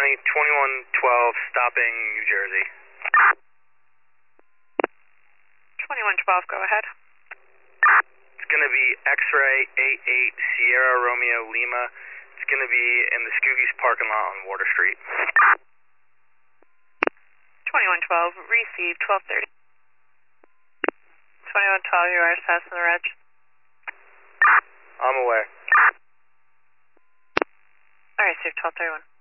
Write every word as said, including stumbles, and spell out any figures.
County, twenty-one twelve, stopping New Jersey. twenty-one twelve, go ahead. It's going to be X-ray eight eight Sierra Romeo Lima. It's going to be in the Scoogies parking lot on Water Street. twenty-one twelve, receive twelve thirty. twenty-one twelve, your wires passing the reg. I'm aware. Alright, sir, twelve thirty-one.